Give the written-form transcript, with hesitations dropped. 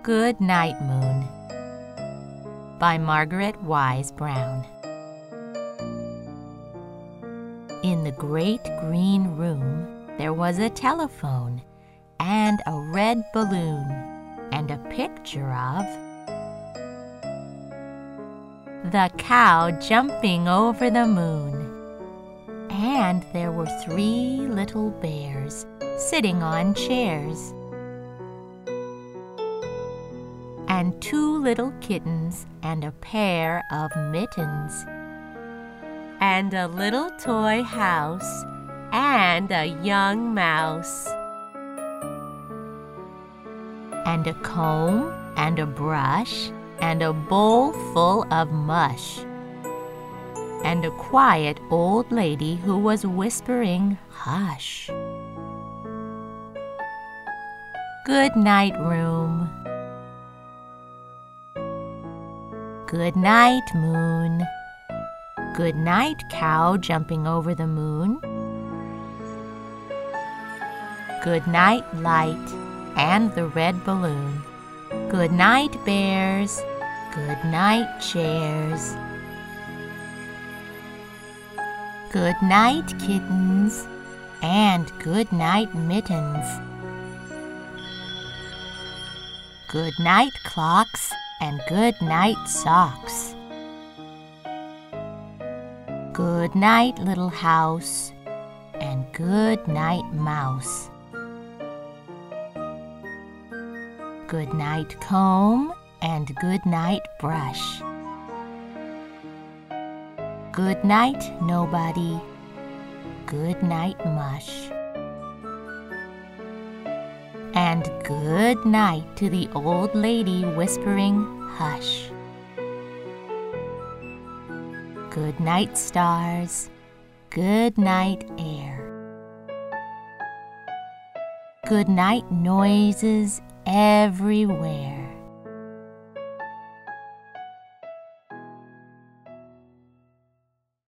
Good Night Moon by Margaret Wise Brown. In the great green room there was a telephone and a red balloon and a picture of the cow jumping over the moon. And there were 3 little bears sitting on chairs, and 2 little kittens and a pair of mittens, and a little toy house and a young mouse, and a comb and a brush and a bowl full of mush, and a quiet old lady who was whispering, "Hush." Good night, room. Good night, moon. Good night, cow jumping over the moon. Good night, light and the red balloon. Good night, bears. Good night, chairs. Good night, kittens, and good night, mittens. Good night, clocks, and good night, socks. Good night, little house, and good night, mouse. Good night, comb, and good night, brush. Good night, nobody. Good night, mush. And good night to the old lady whispering, "Hush." Good night, stars. Good night, air. Good night, noises everywhere.